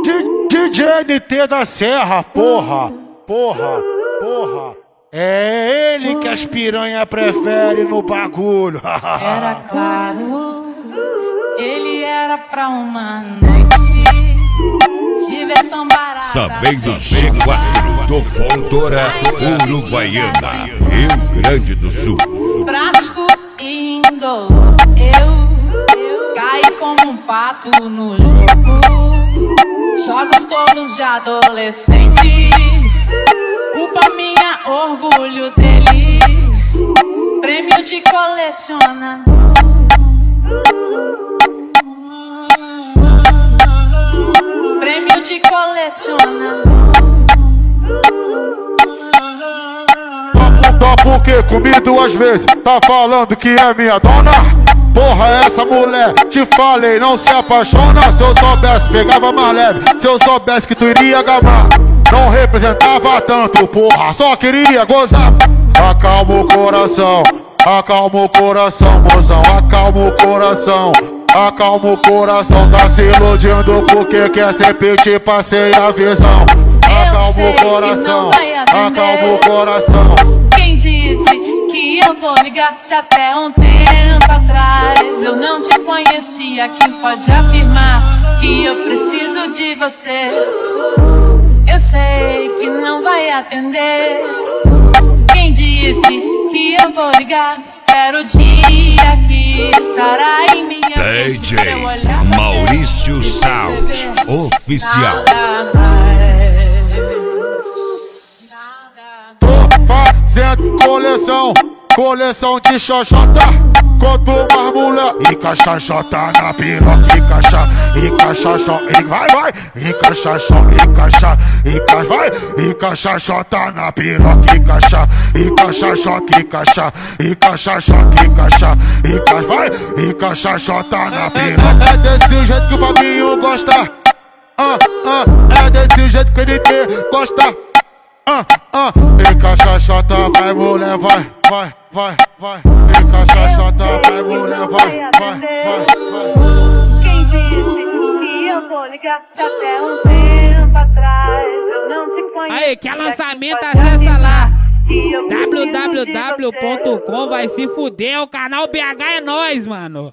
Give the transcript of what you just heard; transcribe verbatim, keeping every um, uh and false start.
D J N T da Serra, porra, porra, porra. É ele que as piranha prefere no bagulho. Era claro, ele era pra uma noite, diversão barata. Sabendo G quatro do Fontoura, Uruguaiana, Rio Grande do Sul. Prático e indolor, eu, eu caí como um pato no jogo. Jogos tolos de adolescente, culpa minha, orgulho dele. Prêmio de colecionador. Prêmio de colecionador. Topa o que? Comi duas vezes. Tá falando que é minha dona? Porra, essa mulher, te falei, não se apaixona. Se eu soubesse, pegava mais leve. Se eu soubesse que tu iria gamar, não representava tanto, porra, só queria gozar. Acalma o coração, acalma o coração, moção, acalma o coração. Acalma o coração, tá se iludindo porque quer sempre te passei a visão. Acalma o coração, acalma o coração. Quem disse que eu vou ligar se até um tempo atrás eu não te conhecia? Quem pode afirmar que eu preciso de você? Eu sei que não vai atender. Quem disse que eu vou ligar? Espero o dia que estará em minha D J Maurício Sound Oficial. Tô fazendo coleção, coleção de xoxota. Quanto mais mulher, encaixa xota na piroca, encaixa, encaixa xota, vai, vai, encaixa xota, encaixa, encaixa, vai, encaixa xota na piroca, encaixa, encaixa xota, encaixa, encaixa xota, encaixa, encaixa, vai, encaixa xota na piroca. É desse jeito que o Fabinho gosta, ah, ah, é desse jeito que ele te gosta. Ah, ah, encaixa xota, vai mulher, vai, vai, vai, vai. Encaixa xota, vai mulher, vai, vai, vai, vai. Quem disse que eu vou ligar até um tempo atrás eu não te conheço? Aí, quer lançamento, acessa lá w w w ponto com, vai se fuder, o canal B H é nós, mano.